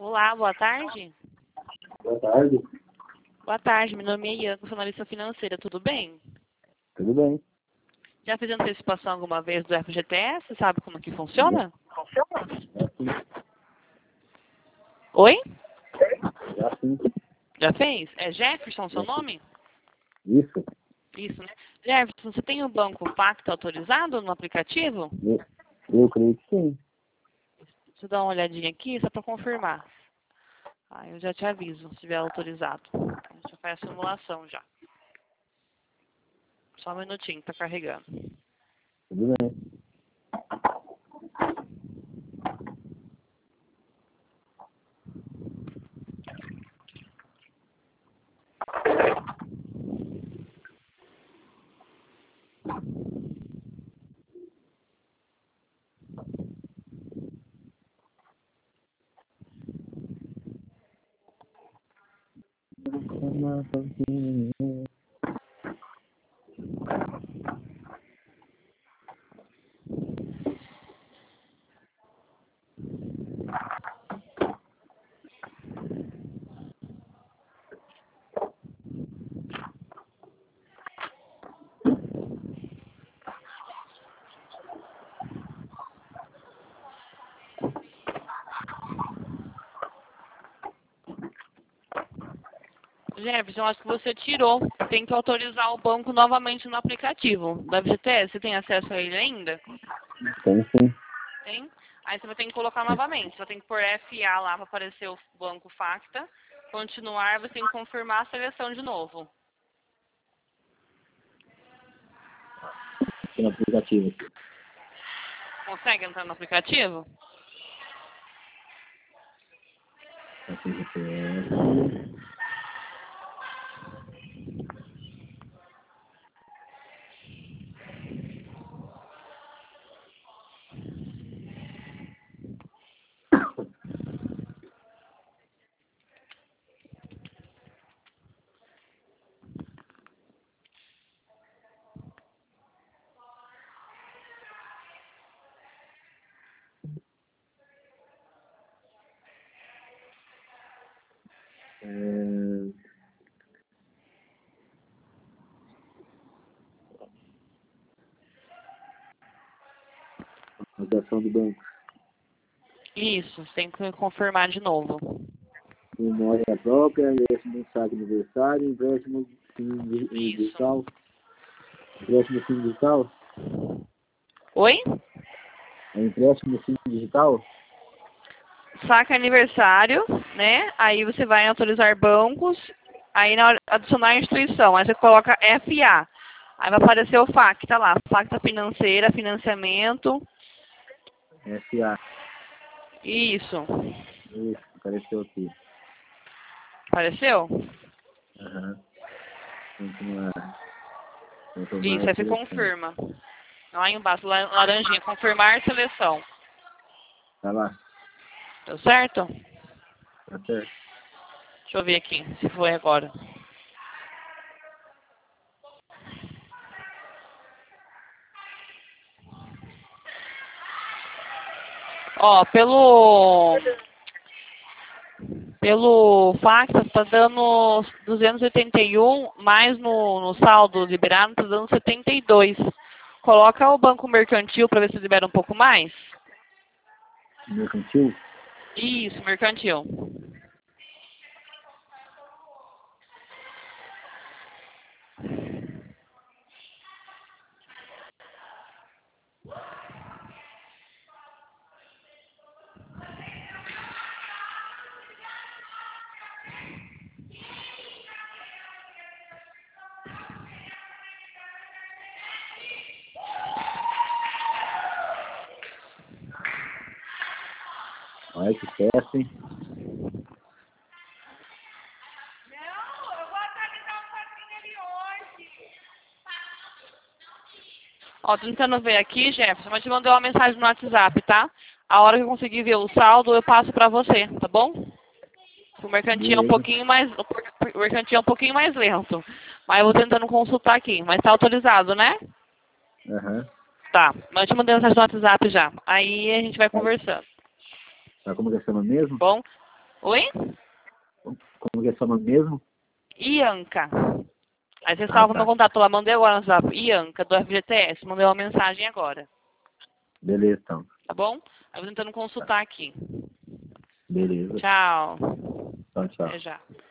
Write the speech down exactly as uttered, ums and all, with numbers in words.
Olá, boa tarde. Boa tarde. Boa tarde, meu nome é Ian, sou analista financeira, tudo bem? Tudo bem? Já fez antecipação alguma vez do F G T S? Sabe como que funciona? Já sim. Oi? Já sim. Já fez? É Jefferson seu Já sim. nome? Isso. Isso, né? Jefferson, você tem o banco Pacta autorizado no aplicativo? Eu, eu creio que sim. Deixa eu dar uma olhadinha aqui, só para confirmar. Ah, eu já te aviso, se estiver autorizado. A gente já faz a simulação já. Só um minutinho, tá carregando. Tudo bem. Jefferson, acho que você tirou. Tem que autorizar o banco novamente no aplicativo da F G T S. Você tem acesso a ele ainda? Tem sim. Tem? Aí você vai ter que colocar novamente. Você vai ter que pôr F A lá para aparecer o banco Facta. Continuar, você tem que confirmar a seleção de novo. Aqui no aplicativo. Consegue entrar no aplicativo? Aqui no G P S. É... Ligação do banco. Isso, você tem que confirmar de novo. Memória própria, empréstimo saque aniversário, empréstimo sim digital. Empréstimo sim digital? Oi? É empréstimo sim digital? Saca aniversário, né? Aí você vai em autorizar bancos. Aí na hora de adicionar a instituição, aí você coloca F A. Aí vai aparecer o Facta lá. Facta financeira, financiamento. F A. Isso. Isso, apareceu aqui. Apareceu? Aham. Continuar. Confirmar Isso, a aí você seleção. confirma. Lá embaixo, la- laranjinha, confirmar seleção. Tá lá. Deu certo? Tá certo. Deixa eu ver aqui, se foi agora. Ó, pelo... Pelo Facta, tá dando duzentos e oitenta e um, mais no, no saldo liberado, tá dando setenta e dois. Coloca o banco mercantil para ver se libera um pouco mais. Mercantil? Isso, mercantil. Olha que peça, hein? Ó, tô tentando ver aqui, Jefferson, mas te mandei uma mensagem no WhatsApp, tá? A hora que eu conseguir ver o saldo, eu passo pra você, tá bom? O mercantil é um Beleza. pouquinho mais, o mercantil é um pouquinho mais lento. Mas eu vou tentando consultar aqui. Mas tá autorizado, né? Aham. Tá. Mas eu te mandei mensagem no WhatsApp já. Aí a gente vai Tá, conversando. tá como que chama mesmo? Bom? Oi? Como que é seu nome mesmo? Ianca. Aí você Ah, salva tá. meu contato lá, mandei agora no WhatsApp. Ianca, do F G T S. Mandei uma mensagem agora. Beleza, então. Tá bom? Eu vou tentando Tá. consultar aqui. Beleza. Tchau. Tchau, tchau. Até já.